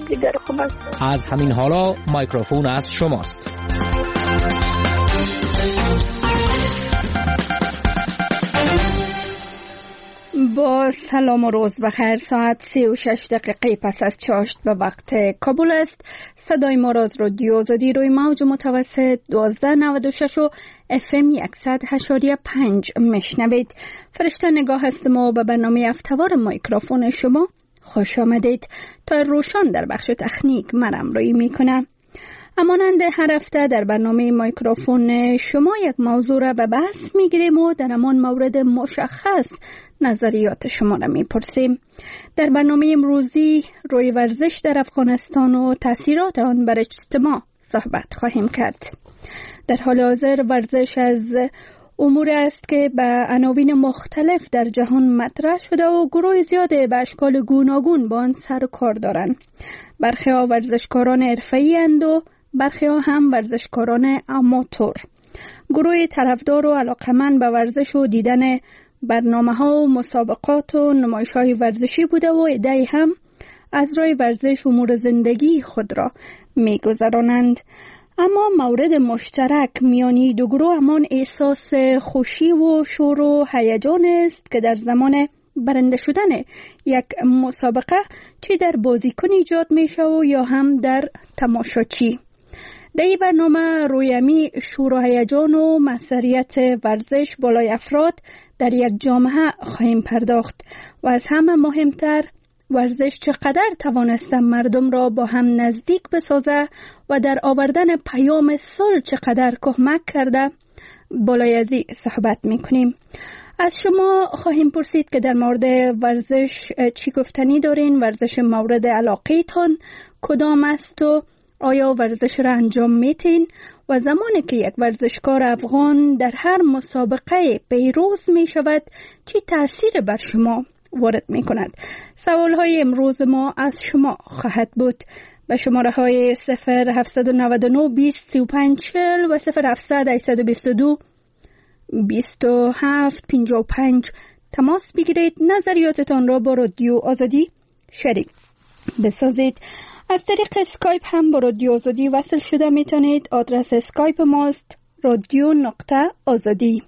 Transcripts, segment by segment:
دیگر خوب است. از همین حالا مایکروفون از شماست. با سلام و روز بخیر. ساعت 36 دقیقه پس از چاشت به وقت کابل است. صدای ما را از رادیو آزادی روی موج متوسط 1296 و FM 100.5 میشنوید. فرشته نگاه هستم و به برنامه افتوار مایکروفون شما خوش آمدید. تا روشان در بخش تکنیک من همراهی میکنم. همانند هر هفته در برنامه مایکروفون شما یک موضوع را به بحث میگیریم و در همان مورد مشخص نظریات شما را میپرسیم. در برنامه امروزی روی ورزش در افغانستان و تاثیرات آن بر اجتماع صحبت خواهیم کرد. در حال حاضر ورزش از امور است که به عناوین مختلف در جهان مطرح شده و گروه زیاده به اشکال گوناگون با آن سر و کار دارند. برخی ها ورزشکاران حرفه‌ای اند و برخی ها هم ورزشکاران آماتور. گروه طرفدار و علاقمند به ورزش و دیدن برنامه‌ها و مسابقات و نمایش‌های ورزشی بوده و عده‌ای هم از راه ورزش امور زندگی خود را می‌گذرانند. اما مورد مشترک میانی دو گروه همان احساس خوشی و شور و هیجان است که در زمان برنده شدن یک مسابقه چی در بازیکن ایجاد میشه و یا هم در تماشاچی. در این برنامه رویمی شور و هیجان و مسئولیت ورزش بالای افراد در یک جامعه خواهیم پرداخت و از همه مهمتر ورزش چقدر توانسته مردم را با هم نزدیک بسازه و در آوردن پیام صلح چقدر کمک کرده بالای از این صحبت میکنیم. از شما خواهیم پرسید که در مورد ورزش چی گفتنی دارین؟ ورزش مورد علاقه تان کدام است و آیا ورزش را انجام میتین؟ و زمانی که یک ورزشکار افغان در هر مسابقه پیروز می شود چی تأثیر بر شما وارد می کند؟ سوال های امروز ما از شما خواهد بود. به شماره های 0799 20 35 40 و 0700 822 27 55 تماس بگیرید. نظریاتتان را با رادیو آزادی شریک بسازید. از طریق اسکایپ هم با رادیو آزادی وصل شده میتونید. آدرس اسکایپ ماست radio.azadi.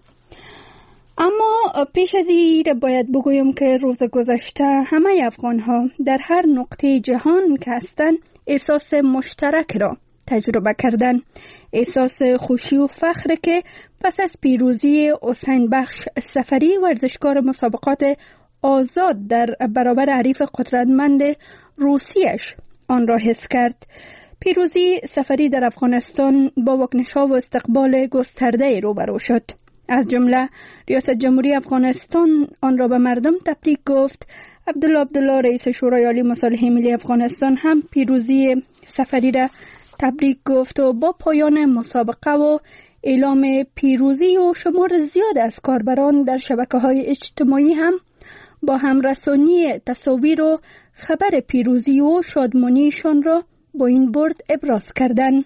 اما پیش از این باید بگویم که روز گذشته همه افغان ها در هر نقطه جهان که هستند احساس مشترک را تجربه کردن. احساس خوشی و فخر که پس از پیروزی حسین بخش سفری ورزشکار مسابقات آزاد در برابر حریف قدرتمند روسیش آن را حس کرد. پیروزی سفری در افغانستان با واکنش‌ها و استقبال گسترده روبرو شد. از جمله ریاست جمهوری افغانستان آن را به مردم تبریک گفت. عبدالله رئیس شورای عالی مصالحه ملی افغانستان هم پیروزی سفری را تبریک گفت و با پایان مسابقه و اعلام پیروزی و شمار زیاد از کاربران در شبکه‌های اجتماعی هم با همرسانی تصاویر و خبر پیروزی و شادمانیشان را با این برد ابراز کردند.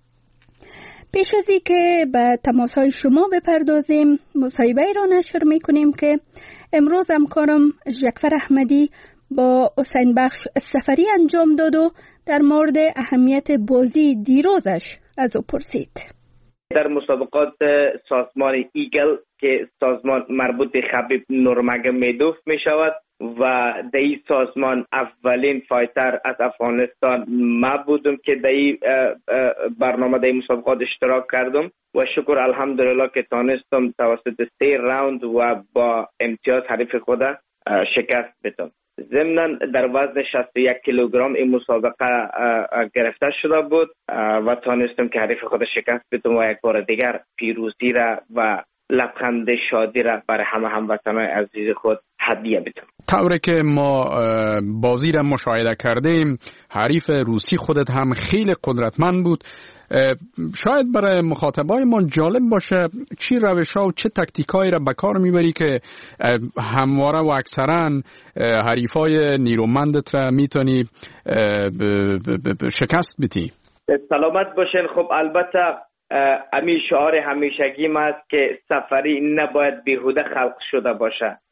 پیش از این که به تماس‌های شما بپردازیم، مصاحبه را نشر می‌کنیم که امروز همکارم ژکفر احمدی با حسین بخش سفری انجام داد و در مورد اهمیت بازی دیروزش از او پرسید. در مسابقات سازمان ایگل که سازمان مربوط به خبیب نورمگومدوف می شود و در این سازمان اولین فایتر از افغانستان ما بودم که در این برنامه در این مسابقات اشتراک کردم و شکر الحمدلله که تانستم توسط 3 راوند و با امتیاز حریف خود شکست بدم. ضمناً در وزن 61 کیلوگرم این مسابقه گرفته شده بود و تانستم که حریف خود شکست بدم و یک بار دیگر پیروزی را و لبخند شادی را برای همه هموطنان عزیز خود هدیه بدم. طوری که ما بازی را مشاهده کردیم، حریف روسی خودت هم خیلی قدرتمند بود. شاید برای مخاطبای ما جالب باشه چی روش‌ها و چه تاکتیکایی را به کار میبری که همواره و اکثرا حریفای نیرومندت را میتونی شکست بدی؟ سلامت باشین. خب البته امی شعار همیشگیم است که سفری نباید بیهوده خلق شده باشه.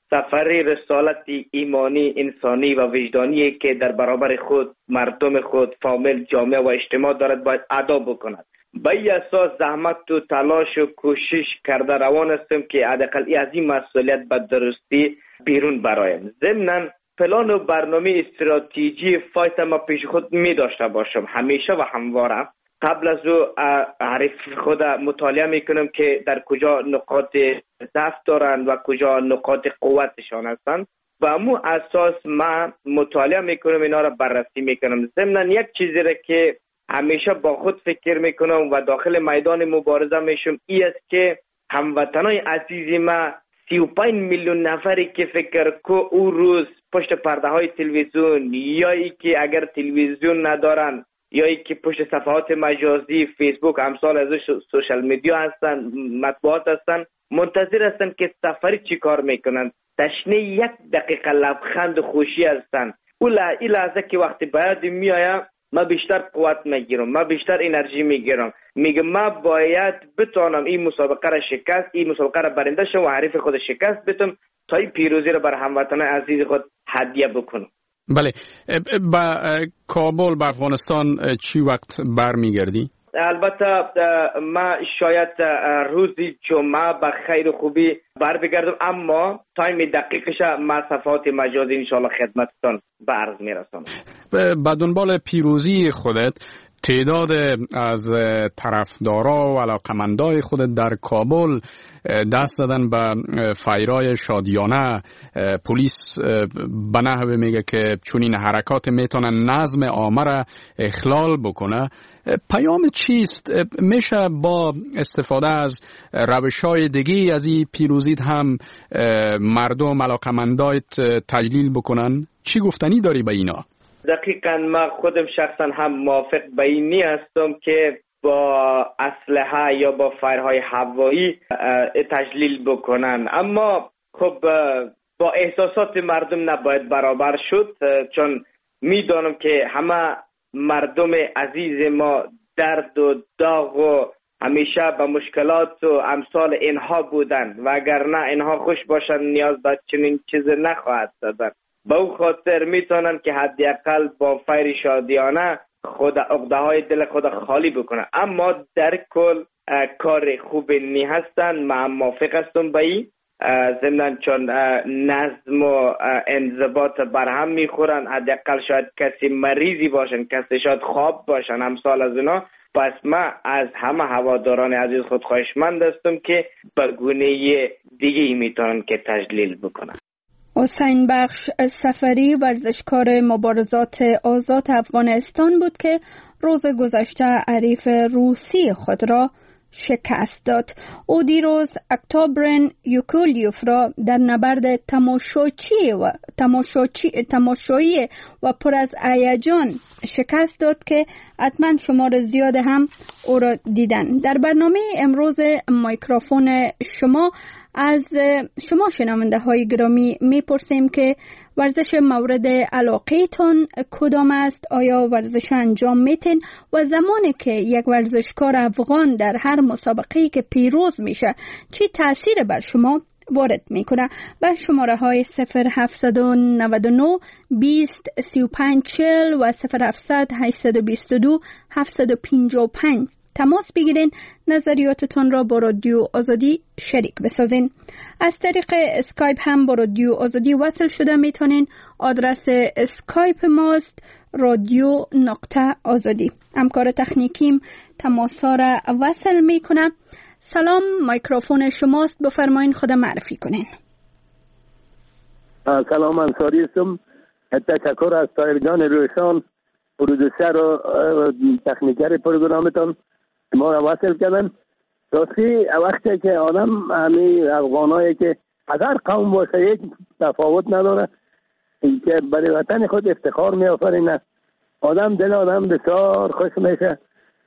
سفر رسالت ایمانی، انسانی و وجدانی که در برابر خود، مردم خود، فامیل، جامعه و اجتماع دارد باید ادا بکند. به این اساس زحمت و تلاش و کوشش کرده روان هستم که حداقل از این مسئولیت به درستی بیرون برایم. ضمناً پلان و برنامه استراتژی فایت ما پیش خود می داشته باشم همیشه و همواره. قبل از او عارف خود مطالعه میکنم که در کجا نقاط ضعف دارند و کجا نقاط قوتشان هستند. و امو اساس ما مطالعه میکنم، اینا را بررسی میکنم. ضمناً یک چیزی را که همیشه با خود فکر میکنم و داخل میدان مبارزه میشم ای است که هموطنای عزیز ما 35 میلیون نفری که فکر که او روز پشت پرده های تلویزیون یا ای که اگر تلویزیون ندارن یا ای که پشت صفحات مجازی فیسبوک امثال از سوشال میدیا هستن، مطبوعات هستن، منتظر هستن که سفری چی کار میکنن. تشنه یک دقیقه لبخند خوشی هستن. این لحظه که وقتی باید میایم ما بیشتر قوت میگیرم، ما بیشتر انرژی میگیرم، میگم ما باید بتونم این مسابقه را شکست، این مسابقه را برنده شم و حریف خود شکست بدم تا این پیروزی را بر هموطنان عزیز خود هدیه بکنم. بله، با کابل به افغانستان چی وقت برمیگردی؟ البته ما شاید روز جمعه به خیر و خوبی برمیگردم، اما تایم دقیقش ما صفحات مجازی انشاءالله خدمتتان به عرض میرسانم. به دنبال پیروزی خودت تعداد از طرفدارا و علاقمندای خودت در کابل دست زدن به فایرای شادیانه. پلیس به نحوه میگه که چون این حرکات میتونن نظم عامه را اخلال بکنه. پیام چیست؟ میشه با استفاده از روش‌های دیگه از این پیروزیت هم مردم علاقمندایت تجلیل بکنن؟ چی گفتنی داری به اینا؟ دقیقاً ما خودم شخصا هم موافق به اینی هستم که با اسلحه یا با فایرهای هوایی تجلیل بکنن، اما خب با احساسات مردم نباید برابر شد، چون میدانم که همه مردم عزیز ما درد و داغ و همیشه به مشکلات و امثال اینها بودن و اگر نه اینها خوش باشن نیاز به چنین چیز نخواهد دادن. به او خاطر میتونن که حداقل با فیر شادیانه خود عقده های دل خود خالی بکنن، اما در کل کار خوب نی هستن. من موافق هستم به این، ضمناً چون نظم و انضباط برهم میخورن. حداقل شاید کسی مریضی باشن، کسی شاید خواب باشن، امثال از اینا. پس من از همه هواداران عزیز خود خواهشمند هستم که به گونه دیگه ای میتونن که تجلیل بکنن. حسین بخش سفری ورزشکار مبارزات آزاد افغانستان بود که روز گذشته حریف روسی خود را شکست داد. او دیروز اکتبرن یوکولیوف را در نبرد تماشایی و پر از هیجان شکست داد که حتما شمار زیاد هم او را دیدن. در برنامه امروز میکروفون شما از شما شنونده های گرامی میپرسیم که ورزش مورد علاقه تان کدام است؟ آیا ورزش انجام میتین؟ و زمانی که یک ورزشکار افغان در هر مسابقه‌ای که پیروز میشه چی تأثیر بر شما وارد میکنه؟ و شماره های 0799 20 35 40 و 0700 822 755 تماس بگیرین، نظریاتتان را با رادیو آزادی شریک بسازین. از طریق اسکایپ هم با رادیو آزادی وصل شده میتونین. آدرس اسکایپ ماست radio.azadi. همکار تکنیکیم تماسا را وصل میکنه. سلام، میکروفون شماست، بفرمایین خود معرفی کنین. سلام، انصاری هستم. تشکر از طاهر جان روشان، پرودوسر و تکنیکر پروگرامتان ما را وصل کردن. راستی وقتی که آدم همین افغانایی که از هر قوم باشه یک تفاوت نداره که برای وطن خود افتخار می آفرینه، آدم دل آدم بسیار خوش میشه.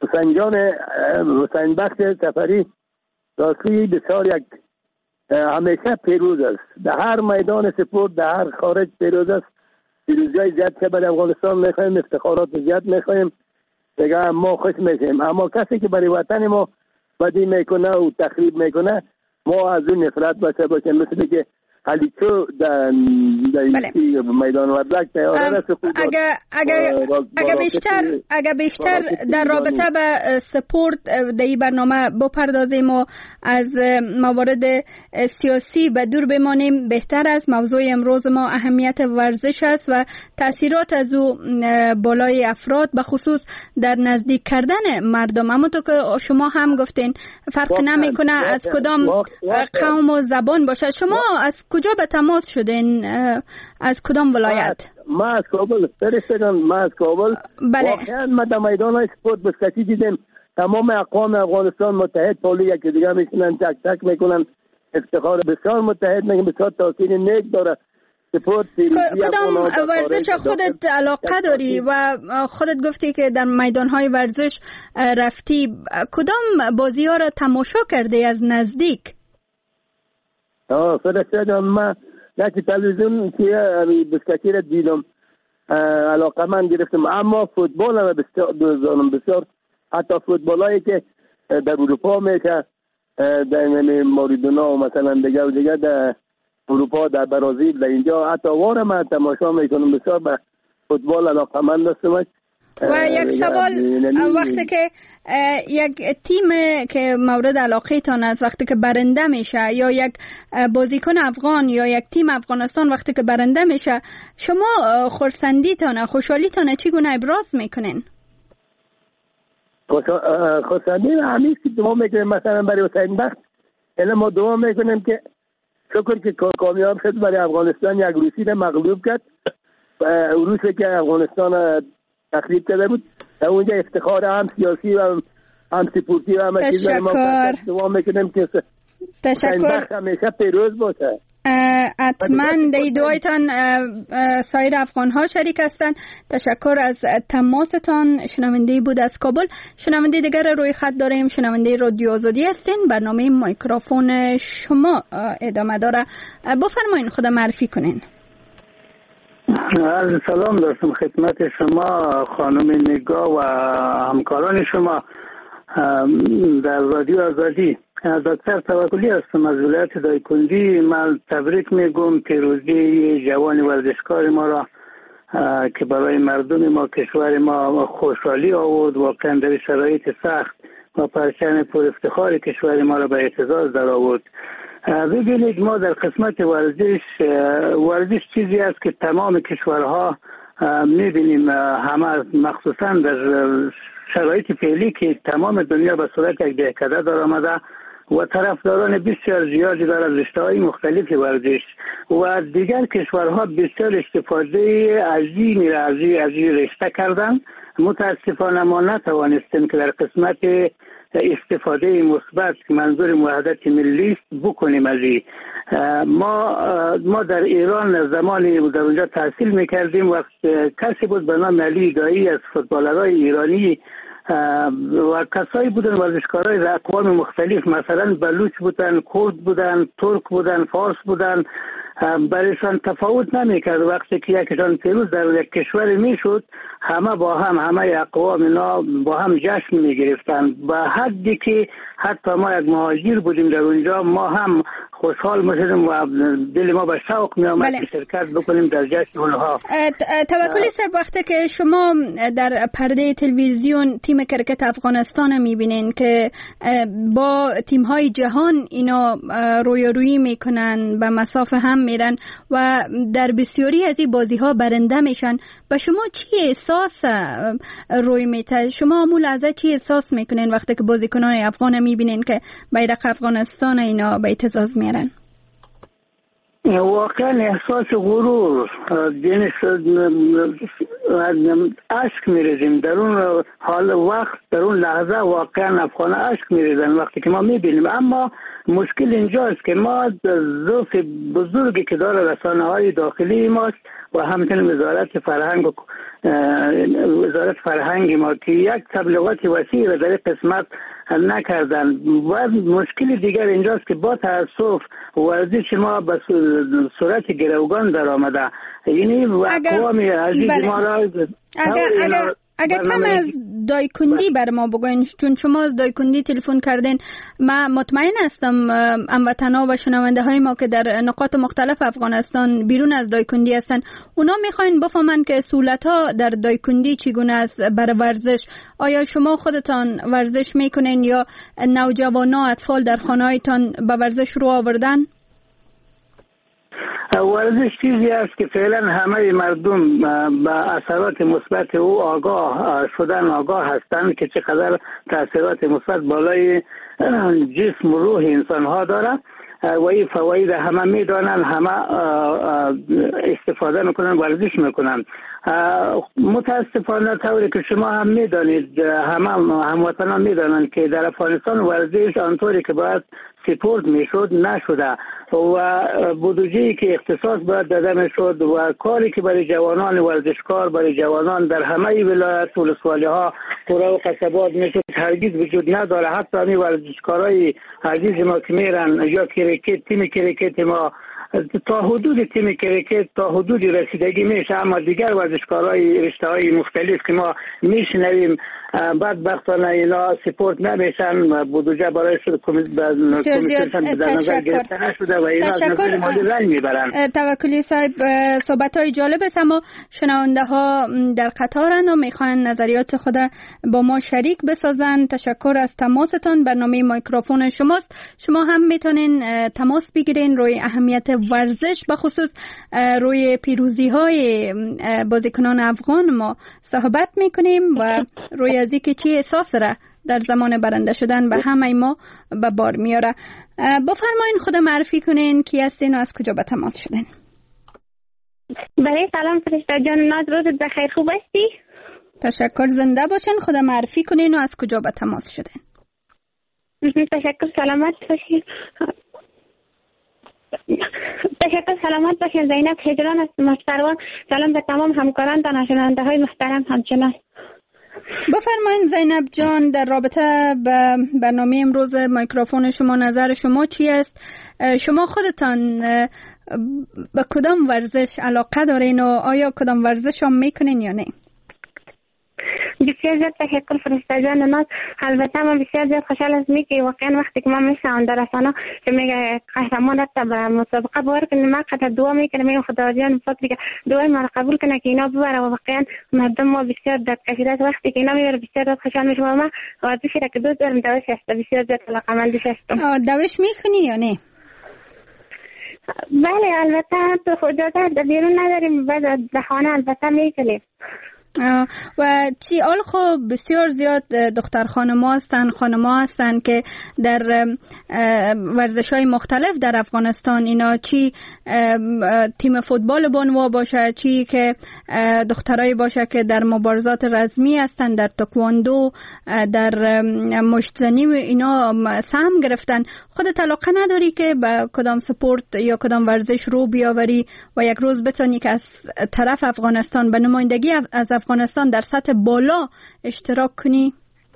حسین بخش سفری راستی بسیار یک همیشه پیروز است، در هر میدان سپورت در هر خارج پیروز است. پیروزی زیاد که برای افغانستان میخوایم، افتخارات زیاد میخوایم، دیگه ما خوش میشیم. اما کسی که برای وطن ما بدی میکنه و تخریب میکنه ما از اون نفرت باشیم، مثل که هلیچو در میدان وردک تیار است. اگر بیشتر در رابطه به سپورت در این برنامه بپردازیم و از موارد سیاسی به دور بمانیم بهتر است. موضوع امروز ما اهمیت ورزش است و تاثیرات از او بالای افراد به خصوص در نزدیک کردن مردم. اما تو که شما هم گفتین فرق نمیکنه از کدام قوم و زبان باشه. شما از کجا به تماس شدین؟ از کدام ولایت؟ ما از کابل بله. واقعا ما در میدان های سپورت بسکتی دیدیم تمام اقوام افغانستان متحد پالی یکی دیگه میشنن، تک تک میکنن، افتخار بسیار متحد میگن، بسیار تاثیر نیک داره. کدام ورزش خودت علاقه داری و خودت گفتی که در میدانهای ورزش رفتی، کدام بازی ها را تماشا کرده از نزدیک؟ فرشته جان، من یکی تلویزیون که بسکتی را دیدم، علاقه من گرفتم، اما فوتبال را بسیار حتی فوتبال هایی که در اروپا میشه، در ماریدونا و مثلا دیگه در اروپا، در برازیل، در اینجا حتی واره من تماشا میکنم. بسیار به فوتبال علاقه من دستم. و یک سوال، وقتی که یک تیم که مورد علاقه تان است وقتی که برنده میشه، یا یک بازیکن افغان یا یک تیم افغانستان وقتی که برنده میشه، شما خرسندیتان، خوشحالیتان چگونه ابراز میکنین؟ خوشحالی همیشه که دعا میکنیم، مثلا برای حسین بخت ما دعا میکنیم که شکر که کامیاب شد برای افغانستان، یک روسی را مغلوب کرد. روسی که افغانستان تخریب کرده بود، در اونجا افتخار هم سیاسی و هم سپورتی و همه چیز ما دعا میکنیم که تشکر، همیشه پیروز باشه. حتما در دعایتان سایر افغان ها شریک هستند. تشکر از تماستان. شنونده بود از کابل. شنونده دیگر روی خط داریم، شنونده رادیو آزادی هستین. برنامه میکروفون شما ادامه داره. بفرمایین، خدا معرفی کنین. عرض سلام داشتم خدمت شما خانم نگاه و همکاران شما در رادیو آزادی. دکتر توکلی هستم از ولایت دایکنډي. من تبریک میگم پیروزی جوان ورزشکار ما را که برای مردم ما، کشور ما خوشحالی آورد. واقعا در شرایط سخت و پرچم پر افتخار کشور ما را به اعتزاز در آورد. ببینید، ما در قسمت ورزش چیزی است که تمام کشورها میبینیم، همه مخصوصا در شرایط فعلی که تمام دنیا به صورت یک دهکده در آمده و طرفداران بسیار زیادی دارد از رشته‌های مختلف ورزش و دیگر کشورها بسیار استفاده عظیمی را از این رشته کردند. متاسفانه ما نتوانستیم که در قسمت استفاده مثبت که منظور وحدت ملی است بکنیم از این. ما در ایران زمانی در اونجا تحصیل میکردیم، وقت کسی بود به نام علی دایی از فوتبالرهای ایرانی و کسایی بودن ورزشکارای از اقوام مختلف، مثلا بلوچ بودن، کرد بودن، ترک بودن، فارس بودن، برایشان تفاوت نمیکرد. وقتی که یکشان پیروز در یک کشور میشد، همه با هم، همه اقوام اینا با هم جشن میگرفتن، به حدی که حتی ما یک مهاجر بودیم در اونجا، ما هم خوشحال میشدیم و دل ما به شوق میآمد که شرکت بکنیم در جشن اونها. توکلی صاحب، وقتی که شما در پرده تلویزیون تیم کرکت افغانستان میبینین که با تیم‌های جهان اینا رویارویی میکنن، به مسافه هم میرن و در بسیاری از این بازی‌ها برنده میشن، به شما چی احساس روی میته؟ شما امو لحظه چی احساس میکنین وقتی که بازیکنان افغان میبینین که بیرق افغانستان اینا به اعتزاز میرن؟ واقعا احساس غرور، یعنی اشک میریزیم در اون حال وقت، در اون لحظه واقعا افغان اشک میریزن وقتی که ما میبینیم. اما مشکل اینجاست که ما ضعف بزرگی که داره رسانه‌های داخلی ماست و همچنین وزارت فرهنگ ما که یک تبلیغات وسیع را در قسمت نکردن. و مشکل دیگر اینجاست که با تأسف ورزش ما به صورت گروگان در آمده، یعنی اقوام عزیز ما را اگر کم از دایکندی بر ما بگوین، چون شما از دایکندی تلفن کردین. من مطمئن هستم هموطنا و شنونده های ما که در نقاط مختلف افغانستان بیرون از دایکندی هستن، اونا میخواین بفهمن که سهولت ها در دایکندی چگونه است برای ورزش. آیا شما خودتان ورزش میکنین یا نوجوانا اطفال در خانه هایتان به ورزش رو آوردن؟ ورزش چیزی است که فعلا همه مردم به اثرات مثبت او آگاه هستند که چقدر تاثیرات مثبت بالای جسم و روح انسان ها داره و این فواید همه میدانن، همه استفاده میکنن، ورزش میکنن. متاسفانه طوری که شما هم میدانید، همه هموطنان میدانن که در افغانستان ورزش آنطوری که باید سپورت میشد نشده و بودجه‌ای که اختصاص باید داده میشد و کاری که برای جوانان ورزشکار، برای جوانان در همه ولایت و ولسوالی‌ها قرا و قصبات میشد هرگز وجود نداره. حتی همین ورزشکارای عزیز ما که میرن یا کریکت، تیم کریکت ما تا حدود تیم کریکت تا حدود رسیدگی میشه، اما دیگر ورزشکارای رشته‌های مختلف که ما میشنویم بدبختانه اینا سپورت نمیشن، بودجه برای کمیسیون در نظر گرفته نشده و اینا از نظر مالی رنج میبرن. توکلی صاحب، صحبت‌های جالب است، اما شنونده ها در قطارند و میخوان نظریات خود با ما شریک بسازن. تشکر از تماستان. برنامه میکروفون شماست. شما هم میتونین تماس بگیرین روی اهمیت ورزش، به خصوص روی پیروزی های بازیکنان افغان ما صحبت میکنیم و روی از اینکه چی احساس را در زمان برنده شدن به همه ما به بار میاره. بفرمایین خود معرفی کنین کی هستین و از کجا به تماس شدین. برای سلام فرشته جان، ناز روزت بخیر، خوب هستی؟ تشکر، زنده باشین. خود معرفی کنین و از کجا به تماس شدین. تشکر، سلامت باشین. تشکر، سلامت باشین. زینب هجران است، مشتروان. سلام به تمام همکاران و شنونده های محترم همچنان. بفرمایید زینب جان، در رابطه به برنامه امروز میکروفون شما نظر شما چی است؟ شما خودتان به کدام ورزش علاقه دارین و آیا کدام ورزش هم میکنین یا نه؟ بسیار زیاد تشکر فرشته جان ناز. البته من بسیار زیاد خوشحال هستم که واقعا وقتی که من میشنوم در رسانه که میگه قهرمان رفته به مسابقه باور کنید، من قطعا دعا میکنم میگم خدا جان فضل که دعای ما را قبول کنه که اینا ببره و واقعا مردم ما بسیار درد کشیده است. وقتی که اینا میبره بسیار زیاد خوشحال میشم. من ورزشی را که دوست دارم دوش است، بسیار زیاد علاقه‌مندش هستم. دوش میکنی یا نه؟ بله البته تو خودت در بیرون نداریم، بعد در خانه البته میکنیم. و چی آل خب بسیار زیاد دختر خانما هستن که در ورزش‌های مختلف در افغانستان، اینا چی تیم فوتبال بانوا باشه، چی که دخترای باشه که در مبارزات رزمی هستن، در تکواندو، در مشتزنی و اینا سهم گرفتن. خودت علاقه نداری که به کدام سپورت یا کدام ورزش رو بیاوری و یک روز بتونی که از طرف افغانستان به نمایندگی از افغانستان در سطح بالا اشتراک کنی؟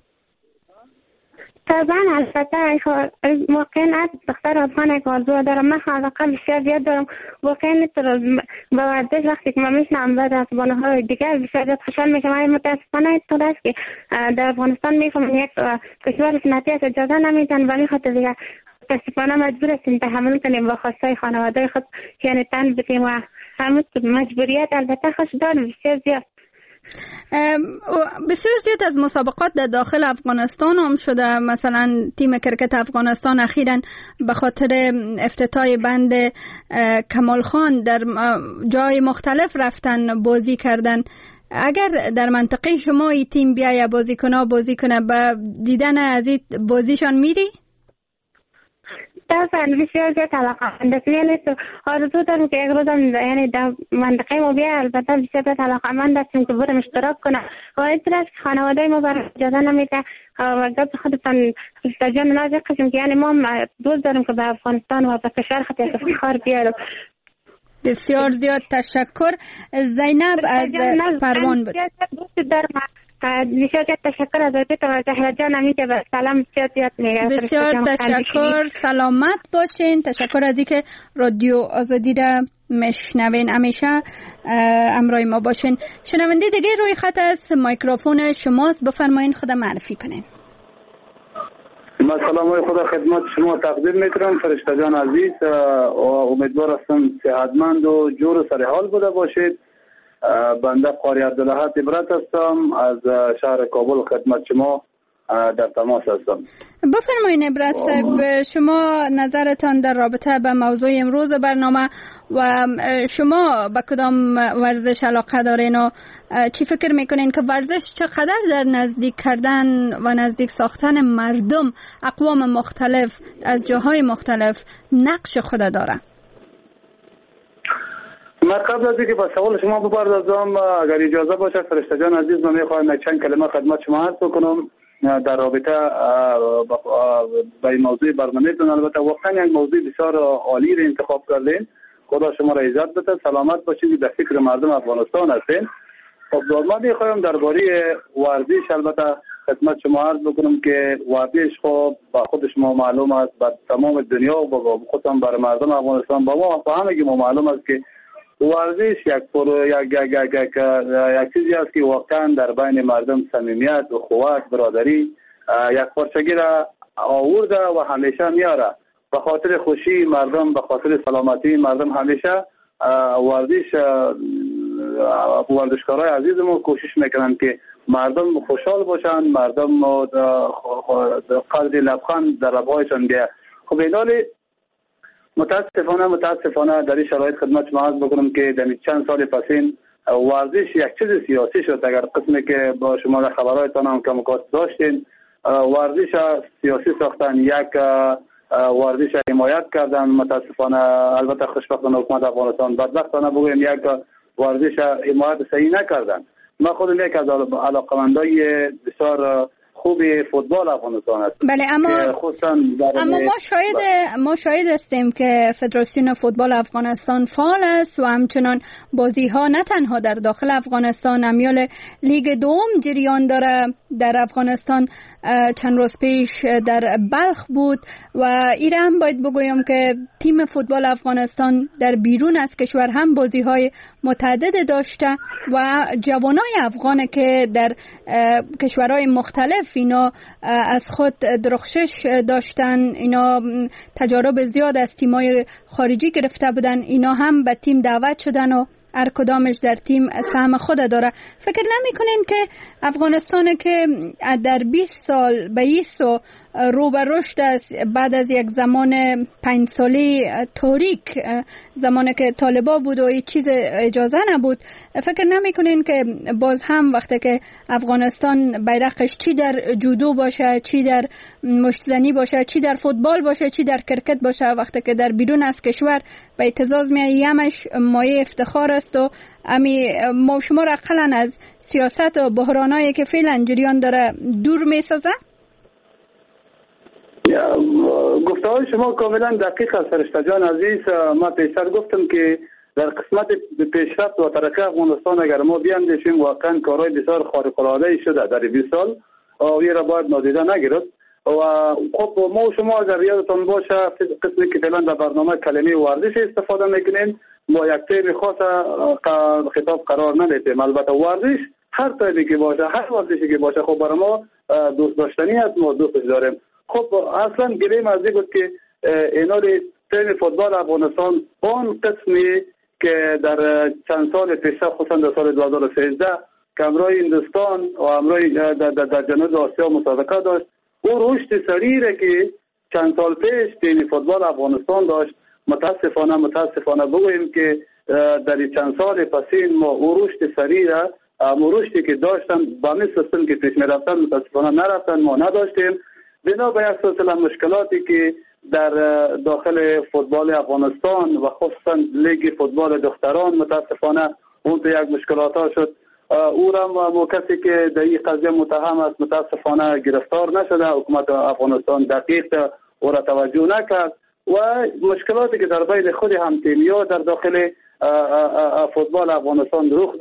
طبعا البته واقعا از دختر افغان یک آرزو دارم. من علاقه بسیار زیاد دارم واقعا با ورزش. وقتی که من میشنم بعد از بانوهای دیگر بسیار زیاد خوشحال میشم. من متاسفانه اینطور است که در افغانستان میفهمم یک کشور سنتی است، اجازه نمیدن و میخواد دیگر متاسفانه مجبور هستیم تحمل کنیم با خواستهای خانواده خود، یعنی تن بدیم و همون مجبوریت البته خوش دارم بسیار زیاد. بسیار زیاد از مسابقات در داخل افغانستان هم شده. مثلا تیم کرکت افغانستان اخیراً به خاطر افتتاح بند کمال خان در جای مختلف رفتن بازی کردن. اگر در منطقه شما این تیم بیایه بازی کنه به دیدن از این بازیشان میری؟ طبعا بسیار زیاد علاقه‌مند هستم، یعنی آرزو دارم که یک روزم یعنی در منطقه ما بیا. البته بسیار زیاد علاقه‌مند هستم که برم اشتراک کنم و اینطور است که خانواده ما برای اجازه نمیده و گفت خودتان فرشته جان ناز قسم که یعنی ما دوست دارم که به افغانستان و به کشور خود افتخار بیارم. بسیار زیاد تشکر. زینب از پروان بود. دوست دارم بسیار تشکر از تو زهرا جان. همین که به سلام بسیار میگه. بسیار تشکر، سلامت باشین. تشکر از اینکه رادیو آزادی را مشنوین. همیشه همراه ما باشین. شنونده دیگه روی خط از میکروفون شماست، بفرمایین خود معرفی کنین. من سلام خدا خدمت شما تقدیم میکنم فرشته جان عزیز و امیدوار هستم صحتمند و جور و سر حال بوده باشید. بنده قاری عبدالاحد عبرت هستم از شهر کابل، خدمت شما در تماس هستم. بفرمایید عبرت صاحب، شما نظرتان در رابطه به موضوع امروز برنامه و شما به کدام ورزش علاقه دارین و چی فکر میکنین که ورزش چقدر در نزدیک کردن و نزدیک ساختن مردم اقوام مختلف از جاهای مختلف نقش خود داره؟ من قبل از اینکه با سوال شما بپردازم اگر اجازه باشه فرشته جان عزیز، من میخواهم چند کلمه خدمت شما عرض بکنم در رابطه با این موضوع برنامه‌تون. البته واقعا یک موضوع بسیار عالی رو انتخاب کردین. خدا شما را عزت بده، سلامت باشید، در فکر مردم افغانستان هستین. خب من میخوایم درباره ورزش البته خدمت شما عرض بکنم که ورزش خب با خود شما معلوم است، با تمام دنیا و با خودم برای مردم افغانستان با ما همگی ما معلوم است که ورزش یک چیزی است که واقعا در بین مردم صمیمیت، اخوت، برادری یک پارچگی را آورده و همیشه میاره. به خاطر خوشی مردم، به خاطر سلامتی مردم همیشه ورزشکارای عزیزمون کوشش میکنن که مردم خوشحال باشن، مردم قدر لبخند در لبهایشان بیاد. خب اینالی متاسفانه در این شرایط خدمت شما عرض بکنم که در چند سال پسین ورزش یک چیز سیاسی شد. اگر قسمی که با شما در خبرهایتان هم کمکات داشتین، ورزش سیاسی ساختن، یک ورزش حمایت کردن. متاسفانه البته خوشبختانه حکومت افغانستان بدبختانه بگویم یک ورزش حمایت صحیح نکردن. من خودم یک از علاقمندای بسیار خوبی فوتبال افغانستان است. بله، اما ما شاهد هستیم که فدراسیون فوتبال افغانستان فعال است و همچنان بازی ها نه تنها در داخل افغانستان، امیال لیگ دوم جریان داره در افغانستان. چند روز پیش در بلخ بود و ایره هم باید بگویم که تیم فوتبال افغانستان در بیرون از کشور هم بازی های متعدد داشته و جوانای افغان که در کشورهای مختلف اینا از خود درخشش داشتن، اینا تجارب زیاد از تیمای خارجی گرفته بودن، اینا هم به تیم دعوت شدن و هر کدامش در تیم سهم خود داره. فکر نمی کنین که افغانستان که در 20 سال به ایسو رو به رشد است بعد از یک زمان 5 سالی تاریک، زمانی که طالبا بود و هیچ چیز اجازه نبود، فکر نمی کنین که باز هم وقتی که افغانستان بیرقش چی در جودو باشه، چی در مشتزنی باشه، چی در فوتبال باشه، چی در کرکت باشه، وقتی که در بیرون از کشور به اعتزاز میایمش مایه افتخار است و ما شما را اقلا از سیاست و بحرانایی که فعلا جریان داره دور میسازه؟ گفته‌های شما کاملا دقیق است فرشته جان عزیز. ما پیشتر گفتم که در قسمت پیشرفت و ترقی افغانستان اگر ما بیاندیشیم واقعا کارهای بسیار خارق‌العاده شده در 20 سال و این را باید نادیده نگیرد. و خب ما و شما اگر یادتان باشه قسمی که فعلا در برنامه کلمه ورزش استفاده میکنیم، ما یک تیم خاص خطاب قرار ندیدیم. البته ورزش هر تیمی که باشه، هر ورزشی که باشه خب برای ما دوست داشتنی است، ما دوستش داریم. خب اصلا گریم از این بود که اینا تیم فوتبال افغانستان اون قسمی که در چند سال پیش خصوصا در سال 2013 که همراه هندوستان و همراه در جنوب آسیا مسابقه داشت، او رشد سریعی که چند سال پیش تیم فوتبال افغانستان داشت، متاسفانه بگوییم که در چند سال پسین ما او رشد سریع رشدی که داشتن با مثل که پیش میرفتن متاسفانه نرفتن، ما نداشتیم. بنا به یک سلسله مشکلاتی که در داخل فوتبال افغانستان و خصوصا لیگ فوتبال دختران متاسفانه اون تو یک مشکلات ها شد. او را کسی که در این قضیه متهم است متاسفانه گرفتار نشده. حکومت افغانستان دقیق او را توجه نکرد و مشکلاتی که در بین خود هم تیم‌ها در داخل فوتبال افغانستان رخ داد،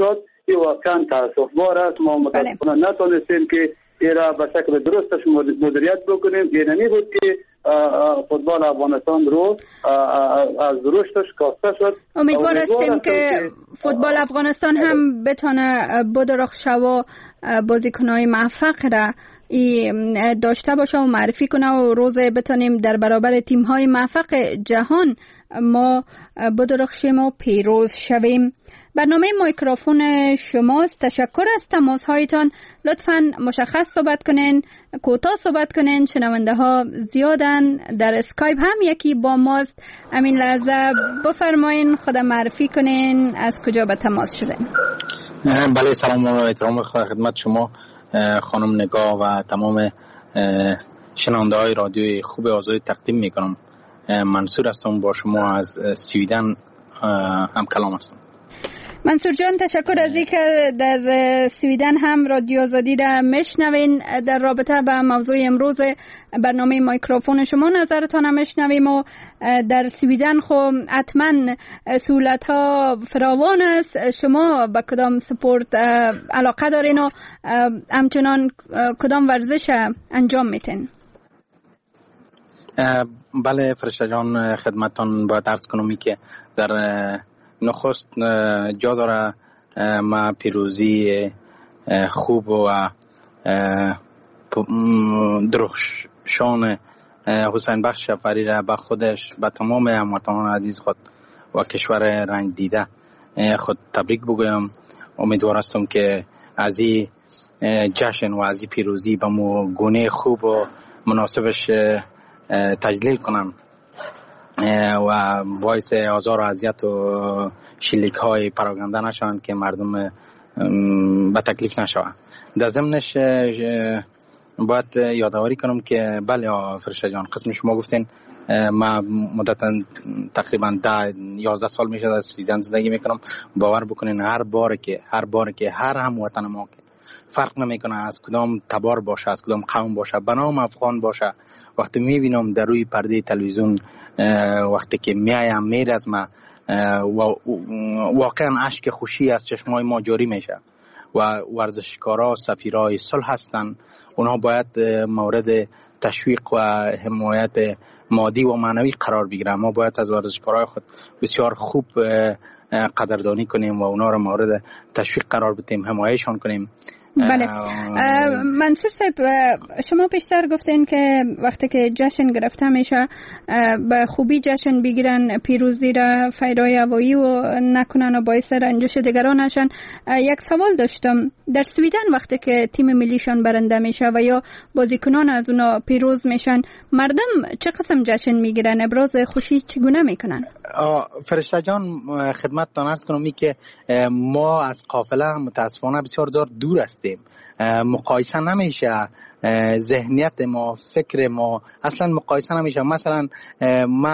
که واقعا تاسف بار است. ما متاسفانه نتونستیم که ایرا به شکل درستش مدیریت بکنیم. اینمی بود که فوتبال افغانستان رو از رشدش کاسته شد. امیدوار هستیم که فوتبال افغانستان هم بتونه بدرخشه و بازیکنای موفق را داشته باشه و معرفی کنه و روز بتونیم در برابر تیم‌های موفق جهان ما بدرخشیم و پیروز شویم. برنامه میکروفون شماست. تشکر از تماس‌هایتان. لطفاً مشخص صحبت کنین، کوتاه صحبت کنین. شنونده ها زیادن. در اسکایپ هم یکی با ماست. همین لحظه بفرمایین خودم معرفی کنین، از کجا به تماس شدین. بله، سلام و احترام خدمت شما خانم نگاه و تمام شنونده های رادیوی خوب آزادی تقدیم میکنم. منصور هستم، با شما از سویدن هم کلام هستم. منصور جان، تشکر از اینکه در سویدن هم رادیو آزادی را میشنوین. در رابطه با موضوع امروز برنامه میکروفون شما نظرتان هم میشنویم و در سویدن خب حتما سهولت ها فراوان است. شما به کدام سپورت علاقه دارین و همچنان کدام ورزش انجام میتین؟ بله فرشته جان، خدمتان باید عرض کنم که در نخست جا داره ما پیروزی خوب و درخشان حسین بخش شفری را به خودش، به تمام هموطنان عزیز خود و کشور رنگ دیده خود تبریک بگویم. امیدوار هستم که از این جشن و از این پیروزی به گونه خوب و مناسبش تجلیل کنم و باعث آزار و اذیت و شلیک های پراگنده نشوند که مردم به تکلیف نشوند. در ضمنش باید یادآوری کنم که بله فرشته جان، قسم شما گفتین ما مدتا تقریبا 11 سال میشه در سویدن زندگی میکنم. باور بکنین هر بار که هر هموطن ما که فرق نمیکنه از کدام تبار باشه، از کدام قوم باشه، بنام افغان باشه، وقتی میبینم در روی پرده تلویزیون وقتی که میایم میره از ما واقعا اشک خوشی از چشمای ما جاری میشه و ورزشکارا سفیرای صلح هستن. اونها باید مورد تشویق و حمایت مادی و معنوی قرار بگیرن. ما باید از ورزشکارای خود بسیار خوب قدردانی کنیم و اونها را مورد تشویق قرار بدیم، حمایتشان کنیم. بله منصور صاحب، شما پیشتر گفتین که وقتی که جشن گرفته میشه به خوبی جشن بگیرن، پیروزی را فیرای هوایی و نکنن و باعث رنجش دیگران نشن. یک سوال داشتم، در سویدن وقتی که تیم ملیشان برنده میشه و یا بازیکنان از اونا پیروز میشن، مردم چه قسم جشن میگیرن؟ ابراز خوشی چگونه میکنن؟ فرشته جان، خدمتتان عرض کنم که ما از قافله متاسفانه بسیار دور هستیم. مقایسه نمیشه، ذهنیت ما، فکر ما اصلا مقایسه نمیشه. مثلا ما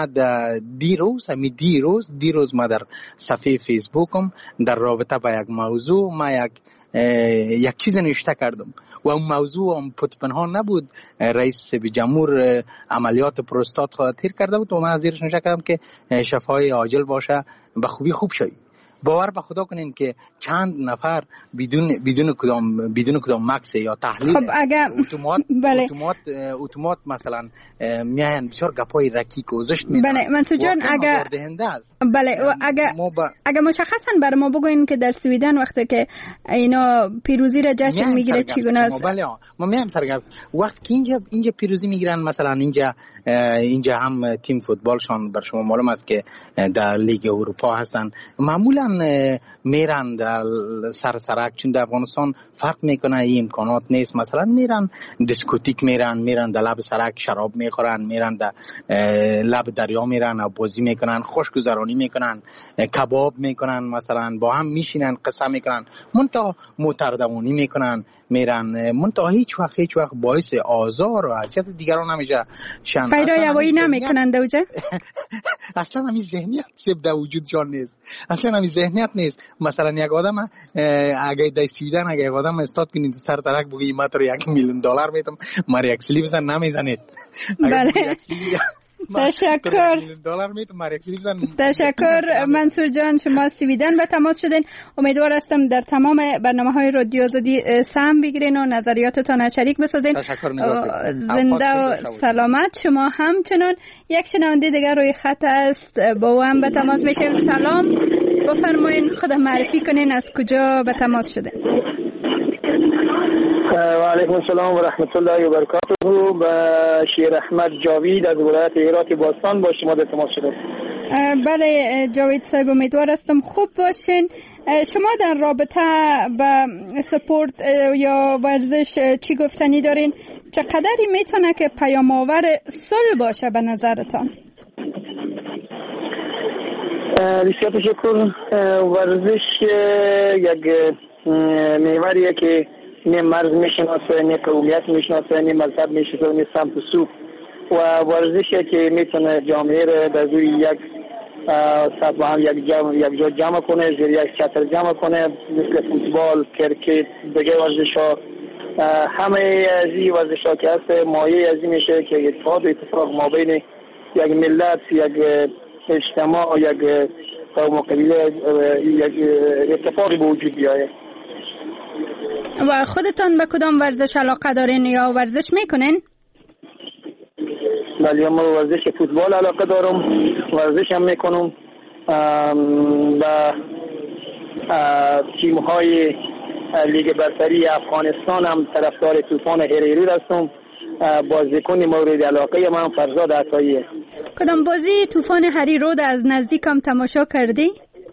دیروز ما در صفحه فیسبوکم در رابطه با یک موضوع ما یک چیز نوشته کردم و اون موضوع پنهان نبود. رئیس جمهور عملیات پروستات خود تیر کرده بود و من زیرش نوشته کردم که شفای عاجل باشه، به خوبی خوب شوی. باور به خدا کنین که چند نفر بدون کدام مکس یا تحلیل اتومات مثلا میاین بسیار گپای رکیک و زشت میزنن. بله منصور جان، اگه مشخصا بر ما بگوین که در سویدن وقتی که اینا پیروزی را جشن میگیره چگونه است؟ بله ما میام سرگرم وقتی که اینجا پیروزی میگیرن. مثلا اینجا هم تیم فوتبالشان بر شما معلوم است که در لیگ اروپا هستن، معمولا میرن در سرک، چون در افغانستان فرق میکنه، این امکانات نیست. مثلا میرن دیسکوتیک، میرن در لب سرک شراب میخورن، میرن در لب دریا میرن و بازی میکنن، خوشگذرانی میکنن، کباب میکنن، مثلا با هم میشینن قصه میکنن، منتها موتردمونی میکنن، میرن منتها هیچ وقت باعث آزار و اذیت دیگران نمیشه. فیرای هوایی نمیکنن دوجه. اصلا همین ذهنیت سب در وجود جان نیست، اصلا همین ذهنیت نیست. مثلا یک آدم اگه در سویدن اگه یک آدم استاد کنید سر ترک بگی ما تو $1,000,000 میدم، ما ریاکسلی بزن نمیزنید. بله تشکر. دلار میتونم معرفی بزنم. تشکر منصور جان، شما سویدن به تماس شدین. امیدوار هستم در تمام برنامه‌های رادیو آزادی سهم بگیرین و نظریاتتان شریک بسازین. تشکر. زنده و سلامت. شما همچنان. یک شنونده دیگر روی خط است، با او هم به تماس میشیم. سلام، بفرمایین خود معرفی کنین، از کجا به تماس شدین؟ و علیکم السلام و رحمت الله و برکاته. با شیر احمد جاوید از ولایت هرات باستان با شما در تماس شدم. بله جاوید صاحب، امیدوار هستم خوب باشین. شما در رابطه با سپورت یا ورزش چی گفتنی دارین؟ چقدری میتونه که پیام آور صلح باشه به نظرتان؟ بسیار تشکر. ورزش یک محوریه که نه مرز میشناسه، نه قومیت میشناسه، نه مذهب میشناسه، نه سمت و سو، و ورزشی که میتونه جامعه را در روی یک سطح با هم یک جا جمع کنه، زیر یک چتر جمع کنه، مثل فوتبال، کرکت، دیگه ورزش ها. همه از این ورزش ها که هست مایه از این میشه که اتفاق ما بین یک ملت، یک اجتماع، یک قوم و قبیله، یک اتفاقی به وجود بیاید. و خودتان به کدام ورزش علاقه دارین یا ورزش میکنین؟ بله، من ورزش فوتبال علاقه دارم، ورزش هم میکنم. با تیم های لیگ برتری افغانستان هم طرفدار طوفان هریری هستم. بازیکن مورد علاقه من فرزاد عطایی. کدام بازی طوفان هریری رو از نزدیک هم تماشا کردی؟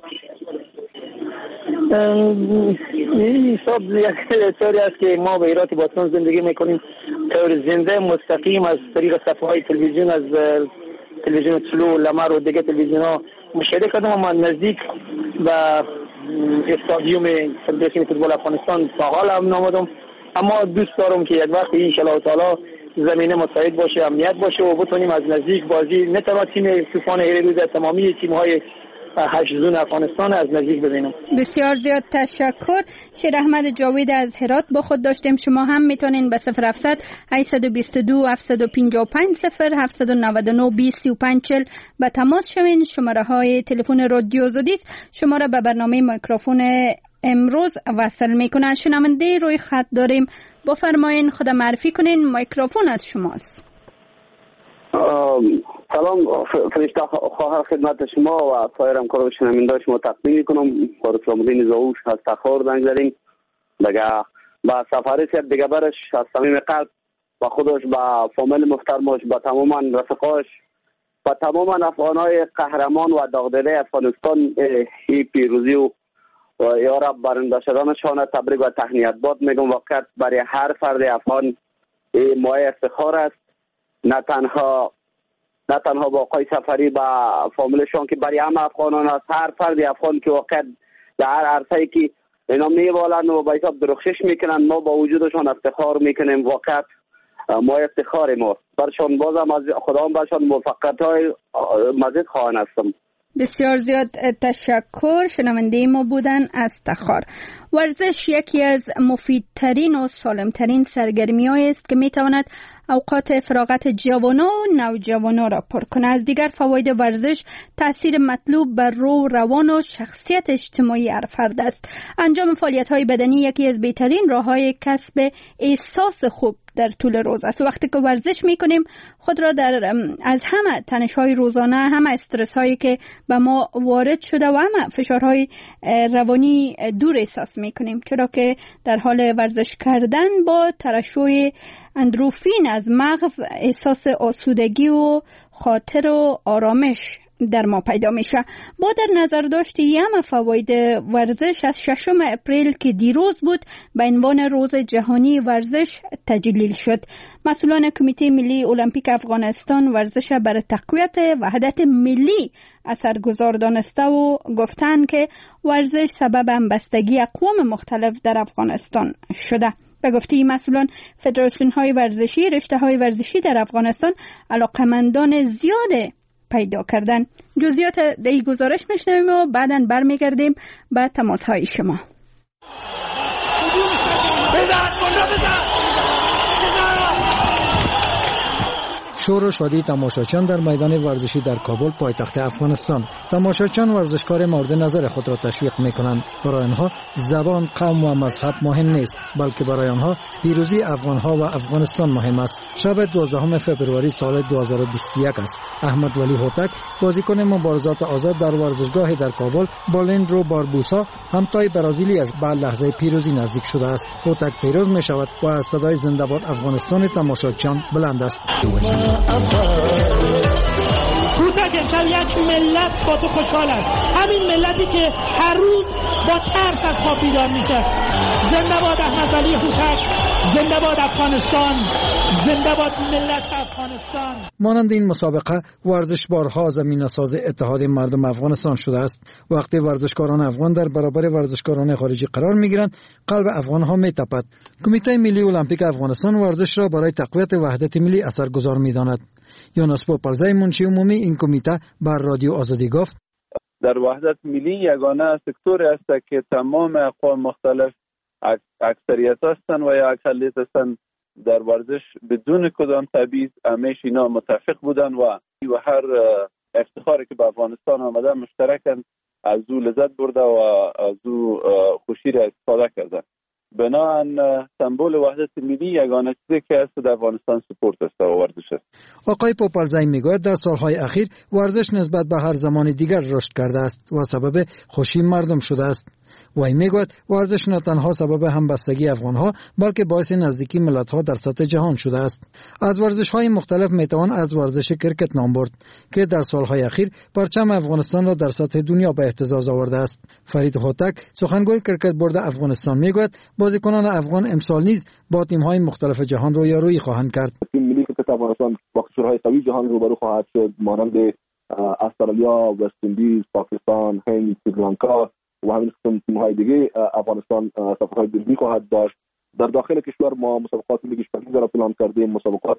این حساب یک طوری است که ما به هرات باستان زندگی میکنیم، طور زنده مستقیم از طریق صفحه های تلویزیون، از تلویزیون طلوع لمر و دیگه تلویزیون ها مشاهده کردم. اما نزدیک و استادیوم فدراسیون فوتبال افغانستان تا حال هم نامدم، اما دوست دارم که یک وقت ان شاء الله تعالی زمینه مساعد باشه، امنیت باشه و بتونیم از نزدیک بازی نه تنها تیم طوفان هریری در تمامی تیم های 8 زون افغانستان از نزدیک ببینم. بسیار زیاد تشکر. شیر احمد جاوید از هرات با خود داشتیم. شما هم میتونین به 0700 822 755 0799 2035 به تماس شوین. شماره های تلفن رادیو آزادی شما را به برنامه میکروفون امروز وصل میکنن. شنونده روی خط داریم، بفرمایین خود معرفی کنین، میکروفون از شماست. سلام فرشته خواهر، خدمت شما و سایر همکاران شنونده شما تقدیم میکنم. رسول الدین زاوش از تخار زنگ زدیم دیگه با سفارش دیگه برش از صمیم قلب با خودش، با فامیل محترمش، با تماما رفقاش، با تماما افغانای قهرمان و داغدله افغانستان این پیروزی و یا رب برنده شدنشان تبریک و تهنیت باد میگم. واقعا برای هر فرد افغان مایه افتخار است، نه تنها با آقای سفری با فامیلشان که برای همه افغانان است، هر فرد افغان که واقعا در هر عرصه‌ای که اینا میوالن و با حساب درخشش میکنن، ما با وجودشان افتخار میکنیم. واقعا ما افتخار ما برشان، بازم از خداوند برشان موفقیت‌های مزید خواهان هستم. بسیار زیاد تشکر. شنونده ما بودن از تخار. ورزش یکی از مفیدترین و سالمترین سرگرمی‌هایی است که میتواند اوقات فراغت جوانان و نوجوانان را پر کنه. از دیگر فواید ورزش تأثیر مطلوب بر روح، روان و شخصیت اجتماعی هر فرد است. انجام فعالیت‌های بدنی یکی از بهترین راه‌های کسب احساس خوب در طول روز است. وقتی که ورزش میکنیم خود را از همه تنش‌های روزانه، همه استرس‌هایی که به ما وارد شده و همه فشارهای روانی دور احساس میکنیم، چرا که در حال ورزش کردن با ترشح اندروفین از مغز احساس آسودگی و خاطر و آرامش در ما پیدا میشه. با در نظر داشت همه فواید ورزش از 6 اپریل که دیروز بود به عنوان روز جهانی ورزش تجلیل شد. مسئولان کمیته ملی المپیک افغانستان ورزش برای تقویت وحدت ملی اثرگذار دانسته و گفتند که ورزش سبب همبستگی اقوام مختلف در افغانستان شده. به گفته مسئولان، فدراسیون های ورزشی، رشته های ورزشی در افغانستان علاقمندان زیاد پیدا کردن. جزئیات در این گزارش میشنویم و بعداً برمیگردیم به تماس های شما. شور و شادی تماشاچیان در میدان ورزشی در کابل پایتخت افغانستان. تماشاچیان ورزشکار مورد نظر خود را تشویق می‌کنند. برای آنها زبان، قوم و مذهب مهم نیست، بلکه برای آنها پیروزی افغان‌ها و افغانستان مهم است. شب 12 فوریه سال 2021 است. احمد ولی هوتک، بازیکن مبارزات آزاد در ورزشگاه در کابل با لندرو باربوسا همتای برازیلیش به لحظه پیروزی نزدیک شده است. هوتک پیروز می شود و صدای زنده باد افغانستان تماشاچیان بلند است. هوتک امشب یک ملت با تو خوشحال است، همین ملتی که هر روز با ترس از خواب بیدار میشه. زنده باد احمد ولی هوتک، زنده باد افغانستان، زنده باد ملت افغانستان. مانند این مسابقه ورزشبارها زمینه‌ساز اتحاد مردم افغانستان شده است. وقتی ورزشکاران افغان در برابر ورزشکاران خارجی قرار میگیرند، قلب افغانها میتپد. کمیته ملی المپیک افغانستان ورزش را برای تقویت وحدت ملی اثرگذار میداند. یونس پوپلزای منشی عمومی این کمیته بر رادیو آزادی گفت: در وحدت ملی یگانه سکتوری است که تمام اقوام مختلف اکثریت هستند و یا اقلیت هستند. در ورزش بدون کدام تبعیض همیشه اینا متفق بودن و هر افتخاری که به افغانستان آمده مشترکاً از او لذت برده و از او خوشی را استفاده کردن. بنابراین سمبل وحدت ملی یگانه چیزی که است در افغانستان سپورت است و ورزش است. آقای پوپلزای میگوید در سالهای اخیر ورزش نسبت به هر زمان دیگر رشد کرده است و سبب خوشی مردم شده است. وی میگوید ورزش نه تنها سبب همبستگی افغانها بلکه باعث نزدیکی ملت‌ها در سطح جهان شده است. از ورزش‌های مختلف میتوان از ورزش کرکت نام برد که در سالهای اخیر پرچم افغانستان را در سطح دنیا به اهتزاز آورده است. فرید هوتک، سخنگوی کرکت بورد افغانستان، میگوید بازیکنان افغان امسال نیز با تیم‌های مختلف جهان رویارویی خواهند کرد. تیم ملی کرکت افغانستان با کشورهای قوی جهان روبرو خواهد شد، مانند استرالیا، وست اندیز، پاکستان، هند، سریلانکا و همین قسم تیم‌های دیگه. افغانستان سفرهای بیرونی خواهد داشت. در داخل کشور ما مسابقات لیگ شمالی را پلان کردیم، مسابقات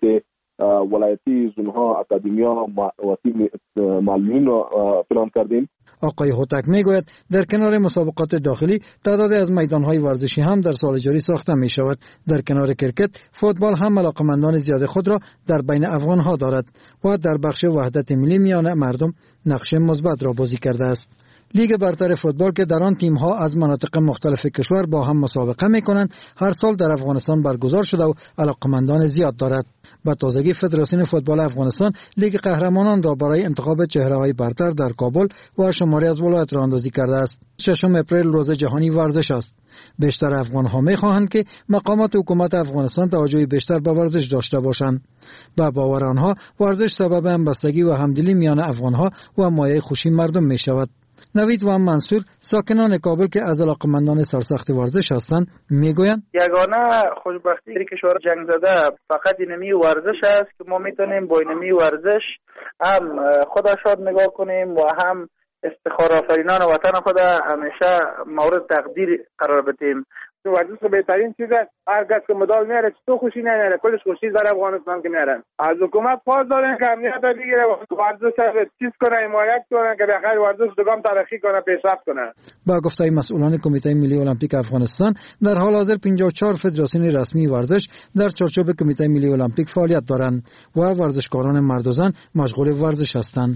ولایتی، زونها، اکادمیا و تیم معلمین را پلان کردیم. آقای هوتک میگوید در کنار مسابقات داخلی تعدادی از میدان‌های ورزشی هم در سال جاری ساخته می شود. در کنار کرکت، فوتبال هم علاقمندان زیاد خود را در بین افغان‌ها دارد و در بخش وحدت ملی میان مردم نقش مثبت را بازی کرده است. لیگ برتر فوتبال که در آن تیم‌ها از مناطق مختلف کشور با هم مسابقه می‌کنند، هر سال در افغانستان برگزار شده و علاقمندان زیاد دارد. با تازگی فدراسیون فوتبال افغانستان لیگ قهرمانان را برای انتخاب چهره‌های برتر در کابل و شماری از ولایات راهاندازی کرده است. 6 اپریل روز جهانی ورزش است. بیشتر افغان‌ها می‌خواهند که مقامات حکومت افغانستان توجه بیشتر به ورزش داشته باشند. با باور آنها ورزش سبب همبستگی و همدلی میان افغان‌ها و مایه خوشی مردم می‌شود. نوید و منصور، ساکنان کابل که از علاقمندان سرسخت ورزش هستند، میگویند یگانه خوشبختی کشور جنگ زده فقط اینمی ورزش است که ما میتونیم با اینمی ورزش هم خود شاد نگاه کنیم و هم افتخار آفرینان وطن خود همیشه مورد تقدیر قرار بدیم. ورزش که بهترین چیز است. هر کس که مدال میاره تو خوشی نمیاره، کلش خوشی در افغانستان که میارن. از حکومت پاس دارن که امنیت بگیره و ورزش چیز کنه، حمایت کنه که بخیر ورزش دوام ترقی کنه، پیشرفت کنه. با گفته مسئولان کمیته ملی المپیک افغانستان، در حال حاضر 54 فدراسیون رسمی ورزش در چارچوب کمیته ملی المپیک فعالیت دارند و ورزشکاران مرد و زن مشغول ورزش هستند.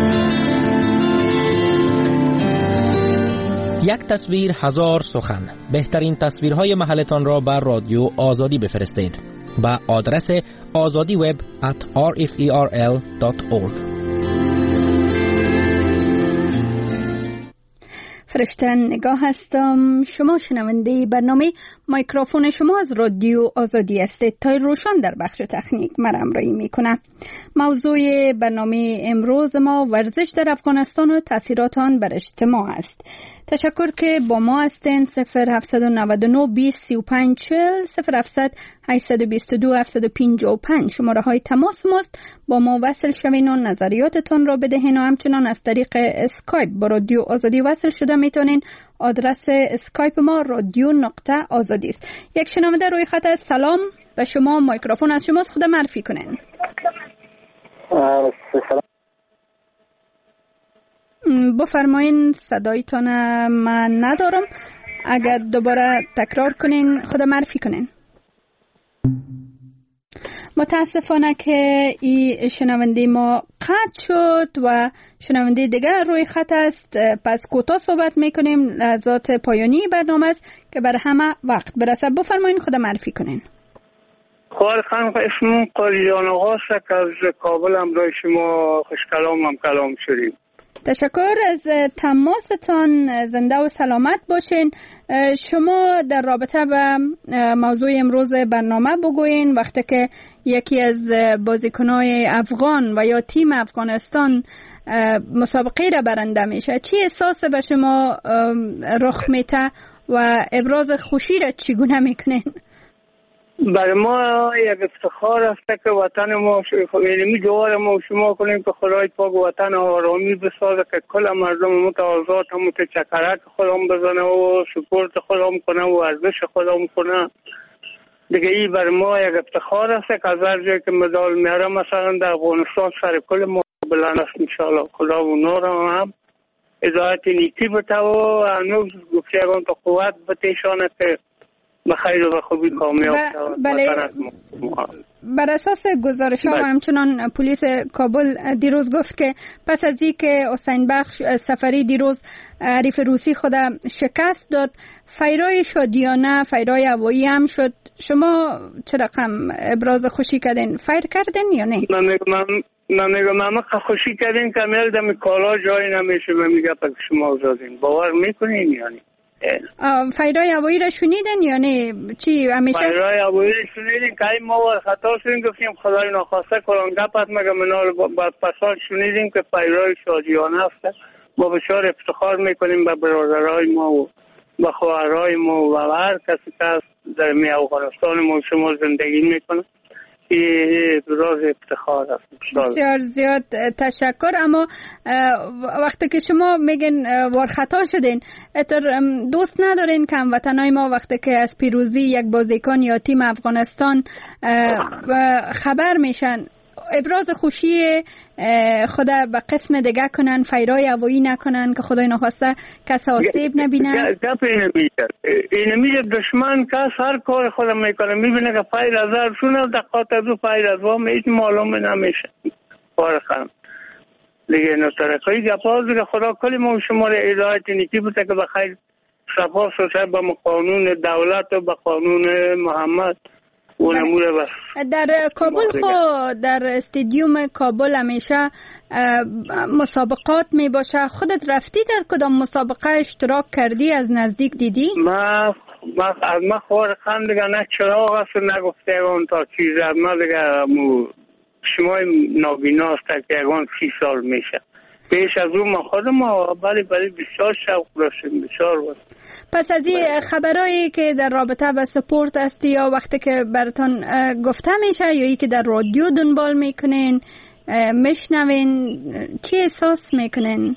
یک تصویر هزار سخن. بهترین تصویرهای محلتان را بر رادیو آزادی بفرستید با آدرس azadiweb@rferl.org. فرشته نگاه هستم. شما شنونده برنامه میکروفون شما از رادیو آزادی هستید. تا روشن در بخش تکنیک من همراهی میکنه. موضوع برنامه امروز ما ورزش در افغانستان و تاثیرات آن بر اجتماع است. تشکر که با ما هستین. 0799 20 35 40 0700 822 755 شماره های تماس ماست. با ما وصل شوین و نظریاتتان را بدهین و همچنان از طریق اسکایپ با رادیو آزادی وصل شده میتونین. آدرس اسکایپ ما رادیو.آزادی است. یک شنونده روی خط است. سلام به شما، میکروفون از شماست، خود معرفی کنین. بفرمایین، صدایتان من ندارم. اگر دوباره تکرار کنین خود معرفی کنین. متاسفانه که این شنونده ما قطع شد و شنونده دیگر روی خط است. پس کوتاه صحبت میکنیم. لحظات پایانی برنامه است که بر همه وقت برسه. بفرمایید خود معرفی کنین. خوار خانم اسمم قالیان آقا است که از کابل همراه شما خوش کلام شدیم. تشکر از تماستان. زنده و سلامت باشین. شما در رابطه با موضوع امروز برنامه بگوین. وقتی که یکی از بازیکنای افغان و یا تیم افغانستان مسابقه را برنده میشه، چی احساس به شما رخ میده و ابراز خوشی را چگونه میکنین؟ برای ما یک افتخار است که وطن ما علمی جوار ما شما کنیم که خدای پاک وطن آرامی بسازه که کل مردم متعارضات هم چکرک خودم بزنه و سپورت خودم کنه و ورزش خودم کنه. دیگه این برای ما یک افتخار است که از هر جایی که مدال میاره مثلا در افغانستان سر کل ما بلند است. انشاءالله خدا اونا را هم هدایت نیکی بده و هنوز گفتیگان تا قوت بتیشانه که بخیر و بخوبی کامیاب شود. بله. بر اساس گزارش ها و همچنان پلیس کابل دیروز گفت که پس از این که حسین بخش سفری دیروز حریف روسی خود شکست داد، فیرای شادیانه، فیرای هوایی هم شد. شما چه رقم ابراز خوشی کردین؟ فیر کردین یا نه؟ من میگم خوشی کردین که میل دم کالا جایی نمیشه و میگه پس شما زادین. باور میکنین یعنی؟ فیرای هوایی را شنیدن یا نه؟ چی همیشه فیرای هوایی را شنیدن که این ما خطا شدیم گفتیم خدای ناخواسته کلان گپت مگه منال بعد پسال شنیدیم که فیرای شادیانه است. ما بسیار افتخار میکنیم به برادرای ما و به خواهرای ما و هر کسی که در می افغانستان ما شما زندگی میکنه. این راز افتخار است. بسیار زیاد تشکر. اما وقتی که شما میگن وارخطا شدین، دوست ندارین که هموطنای ما وقتی که از پیروزی یک بازیکن یا تیم افغانستان خبر میشن ابراز خوشی خود به قسم دیگه کنن، فیرای هوایی نکنن که خدای نخواسته کس آسیب نبینن؟ گپ این میگه دشمن کس هر کار خودم میکنه میبینه که فیر ازار شونه دقات از او فیر از وام هیچ معلوم نمیشه. فارخم دیگه نطرقی گپ ها دیگه خدا کلی ما شما را هدایت نیکی بوده که بخیر صفا سوسه به قانون دولت و به قانون محمد در کابل در استادیوم کابل همیشه مسابقات می باشه. خودت رفتی در کدام مسابقه اشتراک کردی؟ از نزدیک دیدی؟ ما خوار خند دیگه نه چراغ است نگفته اون تا چیز ما دیگه شما نابینا است که اون 30 سال میشه. پیش از اون ما خودم ولی بسیار شوق داشتیم بسیار بود. پس از این خبرایی که در رابطه با سپورت هستی یا وقتی که براتون گفته میشه یا ای که در رادیو دنبال میکنین میشنوین چی احساس میکنین؟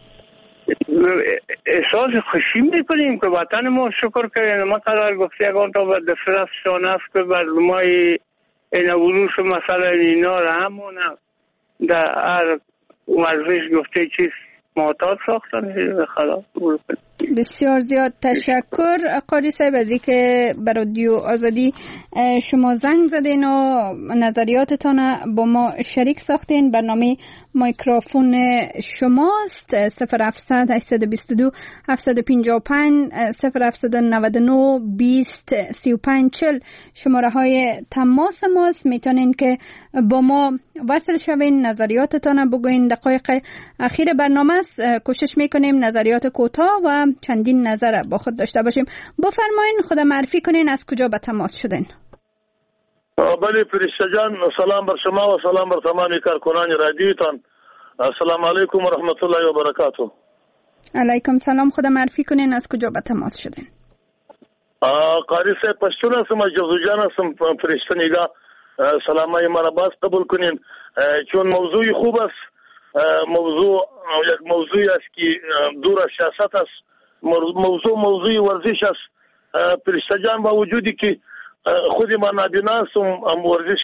احساس خوشی میکنیم که وطن ما شکر کنیم. ما قرار گفتی اگر تا به دفرست شانه است که بر مای این وروش مثلا اینا را همون در هر ورزش گفته چیز معتاد ساختن خلاص. بسیار زیاد تشکر قاری صاحب از اینکه به رادیو آزادی شما زنگ زدین و نظریاتتان با ما شریک ساختین. برنامه میکروفون شماست. 0700 822 755 0799 20 35 40 شماره های تماس ماست. میتونین که با ما وصل شوین، نظریاتتان بگوین. دقایق اخیر برنامه است. کوشش میکنیم نظریات کوتاه و چندین نظر با خود داشته باشیم. بفرمایین خود معرفی کنین از کجا به تماس شدین. بله فرشته جان، سلام بر شما و سلام بر تمامی کارکنان رادیوتان. السلام علیکم و رحمت الله و برکاته. علیکم سلام. خود معرفی کنین از کجا به تماس شدین. قاری صاحب پشتون هستم، جوزو جان هستم. فرشته نگاه سلامای مرا قبول کنین چون موضوعی خوب است. یک موضوعی است که دور از سیاست است. موضوعی ورزش است. فرشته جان با وجودی که خودی من نابینا هستم ورزش